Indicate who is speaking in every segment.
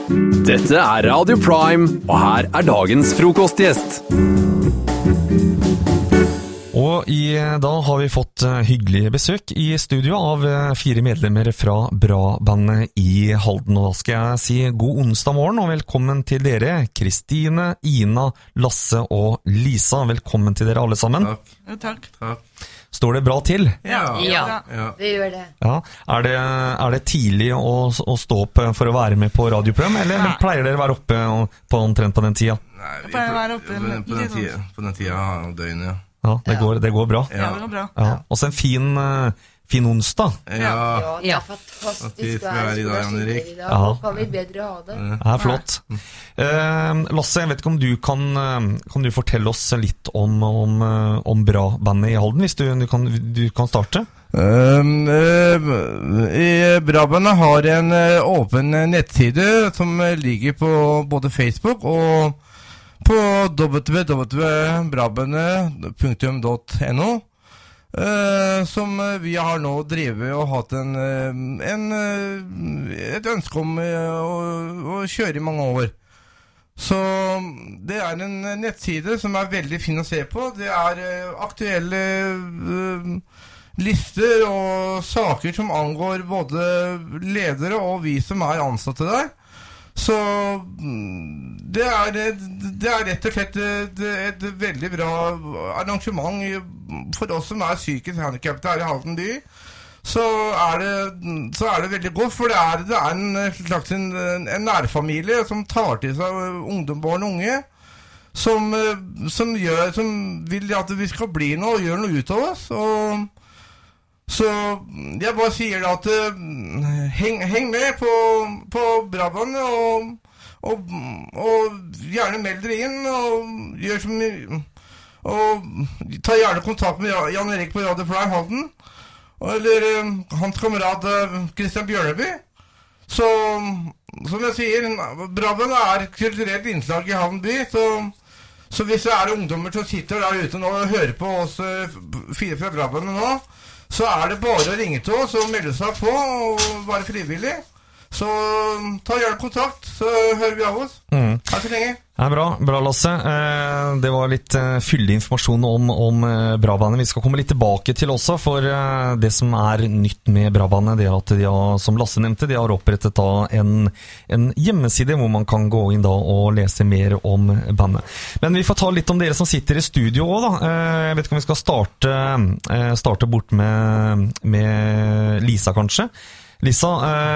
Speaker 1: Dette Radio Prime, og her dagens frokostgjest.
Speaker 2: Og dag har vi fått hyggelig besøk i studio av 4 medlemmer fra Bra-bandet i Halden. Og da skal jeg si god onsdag morgen og velkommen til dere, Kristine, Ina, Lasse og Lisa. Velkommen til dere alle sammen.
Speaker 3: Takk.
Speaker 2: Står det bra til?
Speaker 3: Ja,
Speaker 4: det gjør det.
Speaker 2: Ja. Er det tidlig å stå opp for å være med på radioprogram, eller pleier dere å være oppe omtrent på den tida?
Speaker 3: Nei, vi pleier å være oppe
Speaker 5: på den tida av døgnet, ja.
Speaker 2: Ja, det går bra.
Speaker 3: Ja, det går bra.
Speaker 2: Ja. Også en fin onsdag.
Speaker 4: Ja, det fantastisk å være i dag, Jan Erik. Da kan vi bedre ha det.
Speaker 2: Det flott. Lasse, jeg vet ikke om du kan du fortelle oss litt om Bra-bandet i Halden, hvis du kan starte?
Speaker 5: Bra-bandet har en åpen nettside som ligger på både Facebook og på www.brabandet.no, som vi har nå drevet og hatt et ønske om å kjøre i mange år. Så det er en nettside som er veldig fin å se på. Det er aktuelle lister og saker som angår både ledere og vi som er ansatte der. Så det er rett og slett et veldig bra arrangement for oss som er psykisk handikappede her i Halden by. Så er det veldig godt, for det er en slags en nærfamilie som tar til seg ungdom, barn og unge, som vil at vi skal bli noe og gjøre noe ut av oss. Så jeg bare sier at heng med på Bra-bandet og gjerne meld dere inn og gjør og ta gjerne kontakt med Jan Erik på Radio Prime Halden eller hans kamerat Christian Bjørneby. Så som jeg sier, Bra-bandet er et kulturelt innslag i Halden by, så hvis det er ungdommer som sitter der ute nå og hører på oss 4 fra Bra-bandet nå, så er det bare å ringe til oss og melde seg på og være frivillig. Så ta gjerne kontakt, så hører vi av oss. Her så lenge.
Speaker 2: Det er bra Lasse. Det var litt fyldig informasjon om Bra-bandet. Vi skal komme litt tilbake til også, for det som er nytt med Bra-bandet, det er at de har, som Lasse nevnte, de har opprettet da en hjemmeside hvor man kan gå inn da og lese mer om bandet. Men vi får ta litt om dere som sitter i studio også da. Jeg vet ikke om vi skal starte bort med Lisa kanskje. Lisa,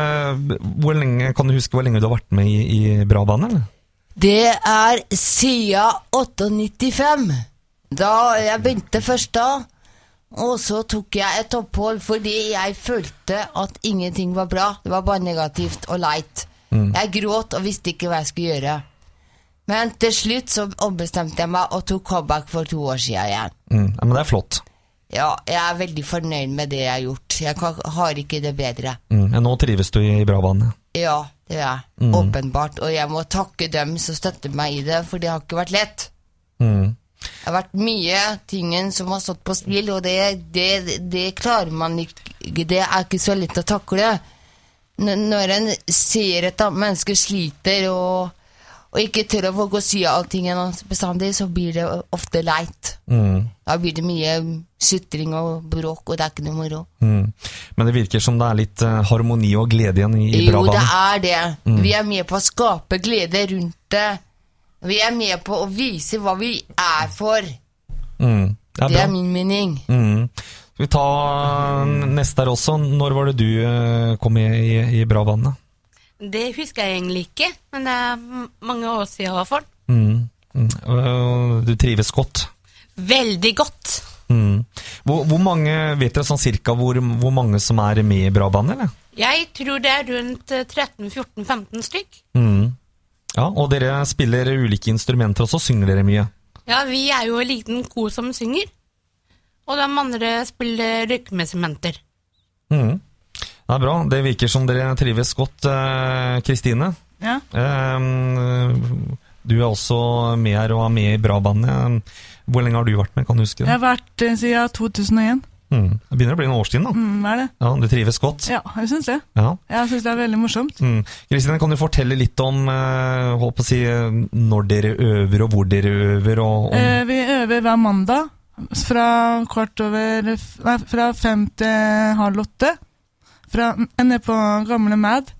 Speaker 2: kan du huske hvor lenge du har vært med i Bra-bandet, eller?
Speaker 4: Det er siden 98, da jeg begynte først da, og så tok jeg et opphold fordi jeg følte at ingenting var bra. Det var bare negativt og leit. Jeg gråt og visste ikke hva jeg skulle gjøre. Men til slutt så ombestemte jeg meg og tok comeback for 2 år siden igjen.
Speaker 2: Ja, men det er flott.
Speaker 4: Ja, jeg er veldig fornøyd med det jeg har gjort. Jeg har ikke det bedre.
Speaker 2: Nå trives du i Bra-bandet.
Speaker 4: Ja, det er åpenbart. Og jeg må takke dem som støtter meg i det, for det har ikke vært lett. Det har vært mye tingen som har stått på spill, og det klarer man ikke. Det er ikke så lett å takle. Når en ser et menneske sliter og ikke tør å våge å si allting bestandig, så blir det ofte leit. Da blir det mye sutring og bråk, og det er ikke noe moro.
Speaker 2: Men det virker som det er litt harmoni og glede igjen i Bra-bandet.
Speaker 4: Jo, det er det. Vi er med på å skape glede rundt det. Vi er med på å vise hva vi er for. Det er min mening.
Speaker 2: Skal vi ta neste her også. Når var det du kom med i Bra-bandet?
Speaker 6: Det husker jeg egentlig ikke, men det er mange år siden i hvert fall.
Speaker 2: Du trives godt? Veldig
Speaker 6: godt.
Speaker 2: Hvor mange, vet dere sånn cirka hvor mange som er med i Bra-bandet, eller?
Speaker 6: Jeg tror det er rundt 13-14-15 stykk.
Speaker 2: Ja, og dere spiller ulike instrumenter også, synger dere mye?
Speaker 6: Ja, vi er jo en liten kor som synger, og de andre spiller rytmeinstrumenter.
Speaker 2: Det er bra, det virker som dere trives godt. Kristine?
Speaker 3: Ja.
Speaker 2: Du er også med her og er med i Bra-bandet. Hvor lenge har du vært med, kan du huske det?
Speaker 3: Jeg har vært siden 2001.
Speaker 2: Det begynner å bli en årstid da.
Speaker 3: Er det?
Speaker 2: Ja, du trives godt.
Speaker 3: Ja, jeg synes det.
Speaker 2: Ja.
Speaker 3: Jeg synes det er veldig morsomt.
Speaker 2: Kristine, kan du fortelle litt om håper på å si, når dere øver og hvor dere øver?
Speaker 3: Vi øver hver mandag fra 5 til 7:30 nede på gamle MAD.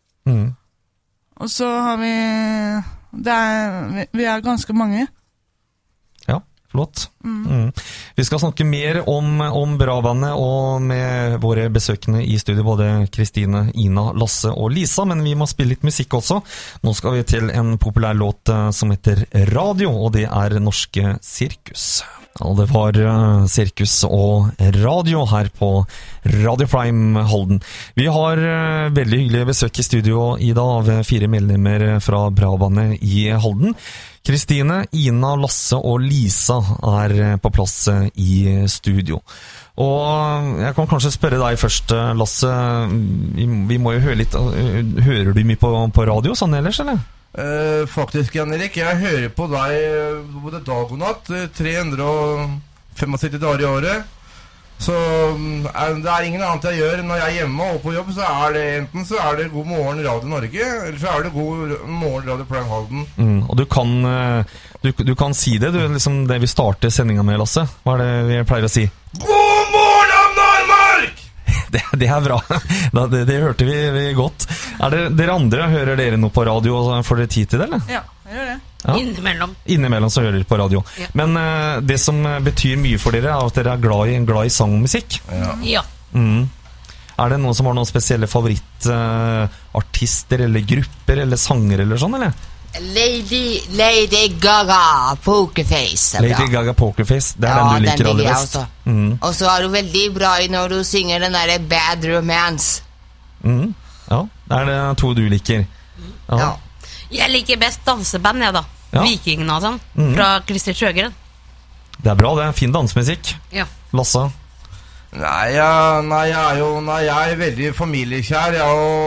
Speaker 3: Og så har vi vi er ganske mange.
Speaker 2: Ja, flott. Vi skal snakke mer om Brabandet og med våre besøkende i studio, både Kristine, Ina, Lasse og Lisa, men vi må spille litt musikk også. Nå skal vi til en populær låt som heter Radio, og det er Norske Sirkus. Ja, det var sirkus og radio her på Radio Prime Halden. Vi har veldig hyggelig besøk i studio i dag av 4 medlemmer fra Brabandet i Halden. Kristine, Ina, Lasse og Lisa er på plass i studio. Og jeg kan kanskje spørre deg først, Lasse. Vi må jo høre litt. Hører du mye på radio sånn ellers, eller?
Speaker 5: Faktisk, Jan Erik, jeg hører på deg både dag og natt 375 dager i året. Så det er ingen annet jeg gjør når jeg er hjemme og på jobb. Så er det enten så er det God morgen Radio Norge, eller så er det God morgen Radio Prime Halden.
Speaker 2: Og du kan si det, liksom det vi starter sendingen med, Lasse. Hva er det vi pleier å si?
Speaker 5: God morgen Danmark!
Speaker 2: Det er bra. Det hørte vi godt. Dere andre, hører dere noe på radio? Får dere tid til det, eller?
Speaker 3: Ja, jeg gjør det.
Speaker 2: Ja.
Speaker 6: Innimellom
Speaker 2: så hører dere på radio.
Speaker 6: Ja.
Speaker 2: Men det som betyr mye for dere er at dere er glad i sang og musikk.
Speaker 6: Ja.
Speaker 2: Er det noen som har noen spesielle favorittartister eller grupper eller sanger eller sånn, eller?
Speaker 4: Lady Gaga Pokerface.
Speaker 2: Lady Gaga Pokerface, det er den du liker aller best.
Speaker 4: Og så er du veldig bra når du synger den der Bad Romance.
Speaker 2: Ja, det er det to du liker. Ja.
Speaker 6: Jeg liker best danseband, jeg da.
Speaker 2: Ja.
Speaker 6: Vikingene og sånn, fra Christer Sjøgren.
Speaker 2: Det er bra, det er fin dansemusikk.
Speaker 6: Ja.
Speaker 2: Lasse?
Speaker 5: Nei, jeg er veldig familiekjær.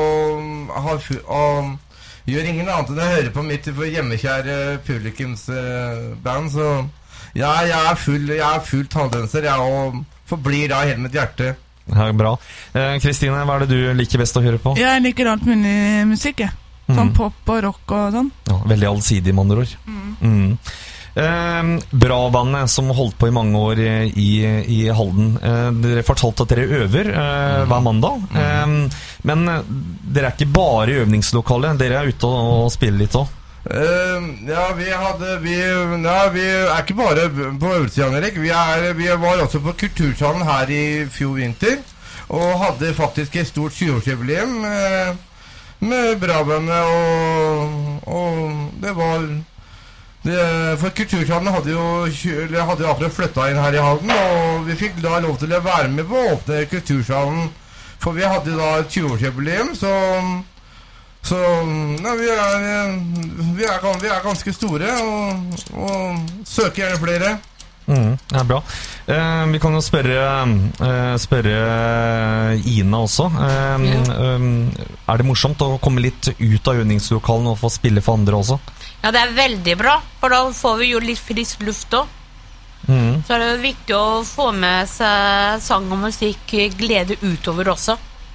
Speaker 5: Jeg gjør ingen annet enn å høre på mitt hjemmekjære publikumsband. Så jeg er full tallenser, og forblir da hele mitt hjerte.
Speaker 2: Ja, bra. Kristine, hva er det du liker best å høre på?
Speaker 3: Jeg liker alt mulig musikk, jeg. Sånn pop og rock og sånn.
Speaker 2: Ja, veldig allsidig, med andre ord. Brabandet, som holdt på i mange år i Halden. Dere fortalte at dere øver hver mandag. Men dere er ikke bare i øvingslokale, dere er ute og spiller litt også.
Speaker 5: Vi er ikke bare på øvelse, Jan Erik. Vi var også på Kultursalen her i fjor vinter, og hadde faktisk et stort 20-årsjubileum med Brabandet, og det var for Kultursalen hadde jo akkurat flyttet inn her i Halden, og vi fikk da lov til å være med på å åpne Kultursalen, for vi hadde da et 20-årsjubileum, så vi er ganske store, og søker gjerne flere.
Speaker 2: Ja, bra. Vi kan jo spørre Ina også. Er det morsomt å komme litt ut av øvingslokalen og få spille for andre også?
Speaker 6: Ja, det er veldig bra, for da får vi jo litt frisk luft også. Så er det viktig å få med seg sang og musikk, glede utover også.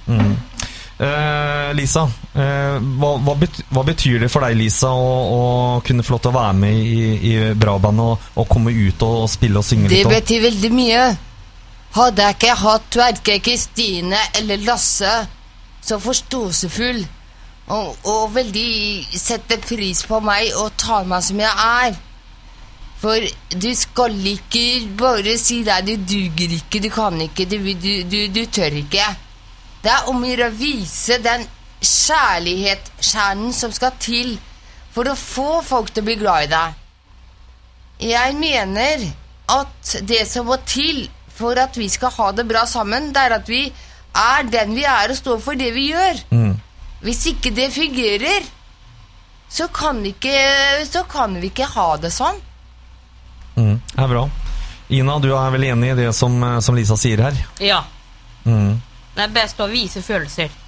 Speaker 2: Lisa, hva betyr det for deg, Lisa, å kunne få lov til å være med i Brabandet og komme ut og spille og synge litt?
Speaker 4: Det betyr veldig mye. Hadde jeg ikke hatt hverken Kristine eller Lasse så forståelsesfull og veldig setter pris på meg og tar meg som jeg er. For du skal ikke bare si deg, du duger ikke, du kan ikke, du tør ikke. Det er om å vise den kjærlighetskjernen som skal til for å få folk til å bli glad i deg. Jeg mener at det som må til for at vi skal ha det bra sammen, det er at vi er den vi er og står for det vi gjør. Hvis ikke det fungerer, så kan vi ikke ha det sånn.
Speaker 2: Det er bra. Ina, du er vel enig i det som Lisa sier her?
Speaker 6: Ja. Det er best å vise følelser.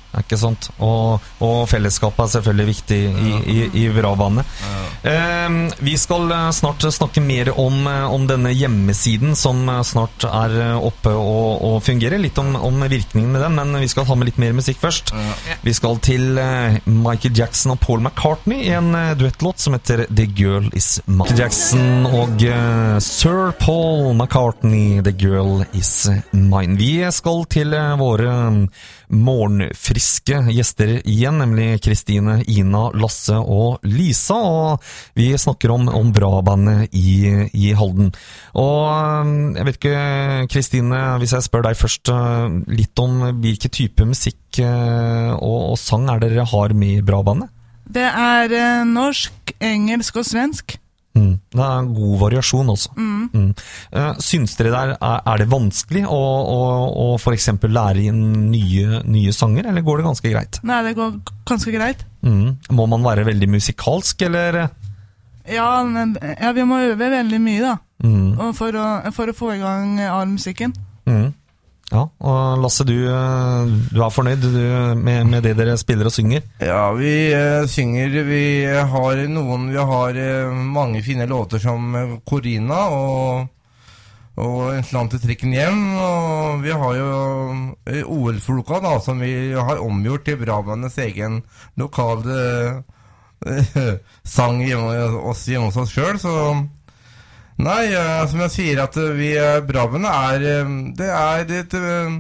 Speaker 2: ikke sant? Og fellesskapet selvfølgelig viktig i Brabandet. Vi skal snart snakke mer om denne hjemmesiden som snart oppe og fungerer, litt om virkningen med den, men vi skal ha med litt mer musikk først. Vi skal til Michael Jackson og Paul McCartney i en duettlåt som heter The Girl Is Mine. Michael Jackson og Sir Paul McCartney, The Girl Is Mine. Vi skal til våre morgenfriske gjester igjen, nemlig Kristine, Ina, Lasse og Lisa, og vi snakker om Brabandet i Halden. Og jeg vet ikke, Kristine, hvis jeg spør deg først litt om hvilke type musikk og sang dere har med Brabandet?
Speaker 3: Det norsk, engelsk og svensk.
Speaker 2: Det en god variasjon også. Syns dere det vanskelig å for eksempel lære inn nye sanger, eller går det ganske greit?
Speaker 3: Nei, det går ganske greit.
Speaker 2: Må man være veldig musikalsk, eller?
Speaker 3: Ja, vi må øve veldig mye da, for å få i gang all musikken.
Speaker 2: Ja, og Lasse, du fornøyd med det dere spiller og synger?
Speaker 5: Ja, vi synger, vi har mange fine låter som Corina og En slant til trikken hjem, og vi har jo OL-floka da, som vi har omgjort til Brabandets egen lokale sang hjemme hos oss selv, så nei, som jeg sier at vi Brabandet det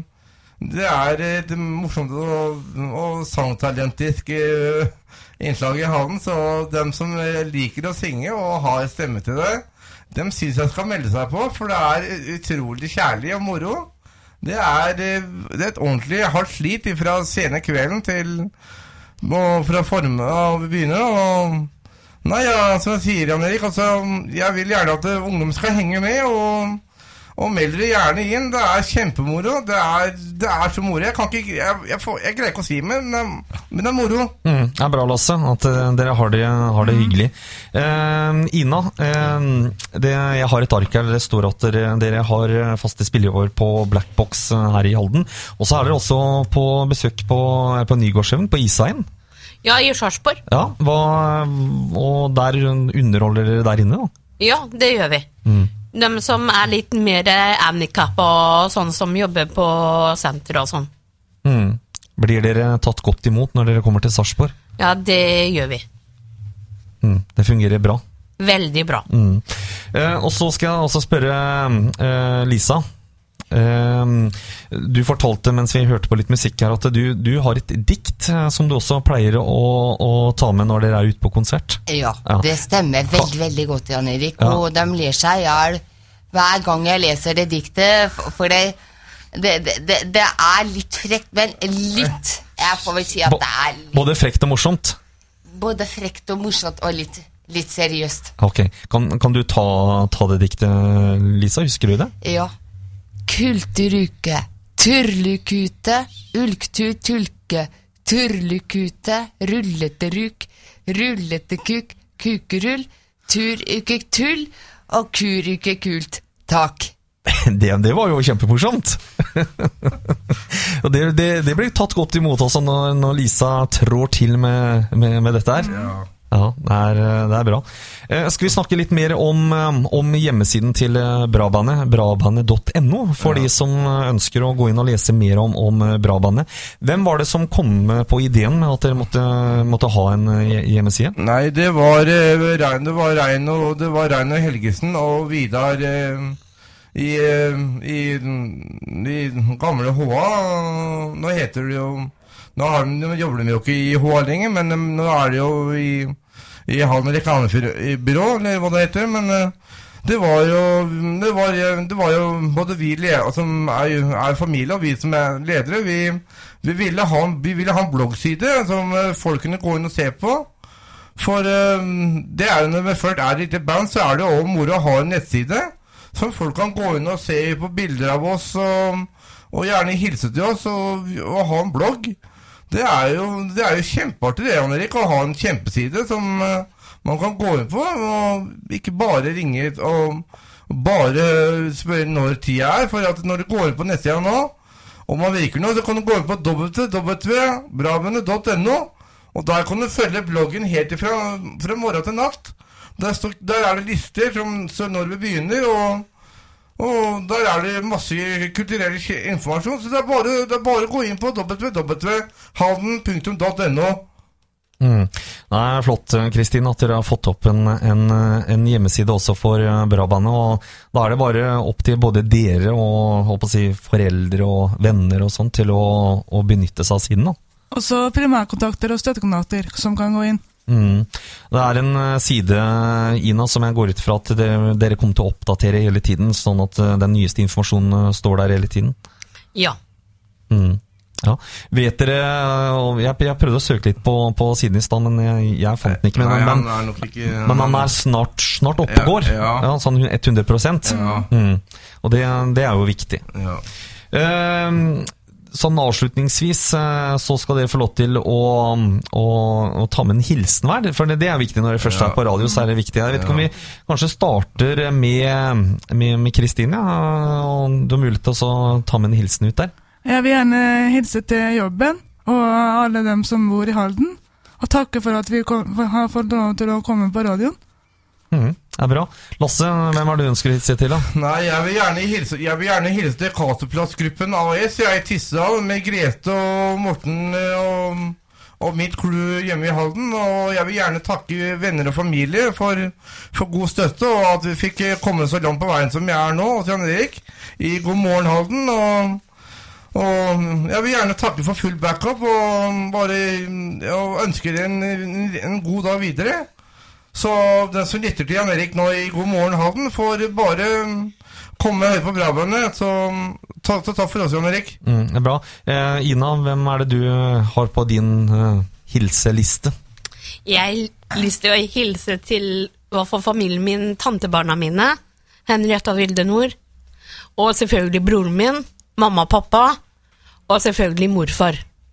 Speaker 5: et morsomt og sangtalentisk innslag i Halden, så dem som liker å synge og har stemme til det, dem synes jeg skal melde seg på, for det utrolig kjærlig og moro. Det et ordentlig hardt slit fra sene kvelden fra forme av begynner, og nei, som jeg sier, Jan Erik, altså, jeg vil gjerne at ungdom skal henge med, og melde det gjerne inn. Det kjempemoro. Det så moro. Jeg greier ikke å si, men det moro.
Speaker 2: Det bra, Lasse, at dere har det hyggelig. Ina, jeg har et ark her, det står at dere har faste spilleår på Black Box her i Halden, og så dere også på besøk på Nygårdshaugen, på Isveien.
Speaker 6: Ja, i Sarpsborg.
Speaker 2: Ja, og der underholder dere der inne da?
Speaker 6: Ja, det gjør vi. De som litt mer handicap og sånn som jobber på senter og sånn.
Speaker 2: Blir dere tatt godt imot når dere kommer til Sarpsborg?
Speaker 6: Ja, det gjør vi.
Speaker 2: Det fungerer bra.
Speaker 6: Veldig bra.
Speaker 2: Og så skal jeg også spørre Lisa. Du fortalte mens vi hørte på litt musikk her at du har et dikt som du også pleier å ta med når dere ute på konsert.
Speaker 4: Ja, det stemmer veldig, veldig godt, Jan Erik, og de ler seg ihjel hver gang jeg leser det diktet, for det litt frekt, men litt, jeg får vel si at det litt
Speaker 2: både frekt og morsomt?
Speaker 4: Både frekt og morsomt og litt seriøst.
Speaker 2: Ok, kan du ta det diktet, Lisa, husker du det?
Speaker 4: Ja. Kulturuke, turlukute, ulktu tulke, turlukute, rullete ruk, rullete kuk, kukerull, turuke tull, og kuruke kult. Takk.
Speaker 2: Det var jo kjempemorsomt. Og det ble tatt godt imot også når Lisa trår til med dette her. Ja, det bra. Skal vi snakke litt mer om hjemmesiden til Brabandet, brabandet.no, for de som ønsker å gå inn og lese mer om Brabandet. Hvem var det som kom på ideen med at dere måtte ha en hjemmeside?
Speaker 5: Nei, det var Rein og Helgesen og Vidar i gamle HA. Nå heter det jo, nå jobber de jo ikke i HA lenger, men nå det jo i Halden reklamebyrå, eller hva det heter, men det var jo både vi som familie og vi som ledere, vi ville ha en bloggside som folk kunne gå inn og se på, for det jo når vi først et lite band, så det også moro å ha en nettside som folk kan gå inn og se på bilder av oss og gjerne hilse til oss og ha en blogg. Det jo kjempeartig det, Jan Erik, å ha en kjempeside som man kan gå inn på, og ikke bare ringe og bare spørre når tida for at når du går inn på nettsida nå, Om man virker nå, så kan du gå inn på www.brabandet.no, og der kan du følge bloggen helt fra morgen til natt. Der er det lister som når vi begynner, og der er det masse kulturell informasjon, så det er bare å gå inn på www.halden.no.
Speaker 2: Nei, flott, Kristin, at dere har fått opp en hjemmeside også for Brabandet, og da er det bare opp til både dere og foreldre og venner og sånt til å benytte seg av siden da.
Speaker 3: Og så primærkontakter og støttekontakter som kan gå inn.
Speaker 2: Det er en side, Ina, som jeg går ut fra at dere kommer til å oppdatere hele tiden, sånn at den nyeste informasjonen står der hele tiden.
Speaker 6: Ja.
Speaker 2: Ja, vet dere, jeg prøvde å søke litt på siden i stedet, men jeg fant den ikke, men han er snart oppe og går, ja, sånn 100%, og det er jo viktig. Sånn avslutningsvis så skal dere få lov til å ta med en hilsen hver, for det er viktig når dere først er på radio, så er det viktig. Jeg vet ikke om vi kanskje starter med Kristine, og du har mulighet til å ta med en hilsen ut der.
Speaker 3: Jeg vil gjerne hilse til jobben og alle dem som bor i Halden, og takke for at vi har fått lov til å komme på radioen.
Speaker 2: Det er bra. Lasse, hvem har du ønsker å hilse til da?
Speaker 5: Nei, jeg vil gjerne hilse til Katoplassgruppen AS. Jeg er i Tissdal med Grete og Morten og mitt crew hjemme i Halden, og jeg vil gjerne takke venner og familie for god støtte, og at vi fikk komme så langt på veien som jeg er nå, og til Jan Erik i God morgen Halden, og jeg vil gjerne takke for full backup og ønsker en god dag videre. Så den som lytter til Jan Erik nå i God morgen Halden får bare komme og høre på Brabandet. Så takk for oss, Jan Erik.
Speaker 2: Det er bra. Ina, hvem er det du har på din hilseliste?
Speaker 6: Jeg lyst til å hilse til for familien min, tantebarna mine, Henriette og Vildenor, og selvfølgelig broren min, mamma og pappa, og selvfølgelig morfar.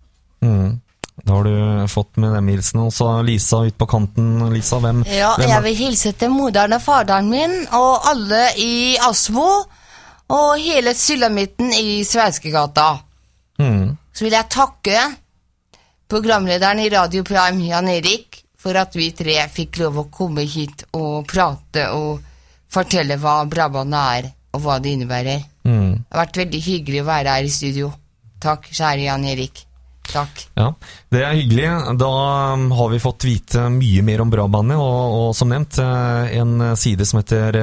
Speaker 2: Da har du fått med dem hilsen. Og så Lisa ut på kanten. Lisa, hvem?
Speaker 4: Ja, jeg vil hilse til moderen og faderen min, og alle i Asmo, og hele Sylamitten i Svenskegata. Så vil jeg takke programlederen i Radio Prime, Jan Erik, for at vi tre fikk lov å komme hit og prate og fortelle hva Brabandet er, og hva det innebærer. Det har vært veldig hyggelig å være her i studio. Takk, kjære Jan Erik. Takk. Ja,
Speaker 2: det er hyggelig. Da har vi fått vite mye mer om Brabandet, og som nevnt, en side som heter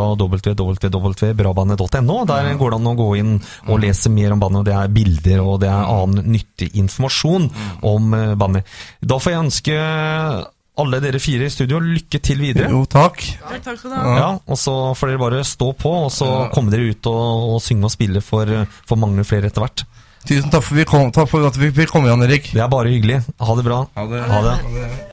Speaker 2: www.brabandet.no. Der går det an å gå inn og lese mer om bandet, og det er bilder, og det er annen nyttig informasjon om bandet. Da får jeg ønske alle dere fire i studio lykke til videre.
Speaker 5: Jo, takk.
Speaker 3: Takk skal du ha.
Speaker 2: Ja, og så får dere bare stå på, og så kommer dere ut og synge og spille for mange flere etter hvert.
Speaker 5: Tusen takk for at vi fikk komme, Jan Erik.
Speaker 2: Det er bare hyggelig. Ha det bra.
Speaker 5: Ha det.
Speaker 2: Ha det.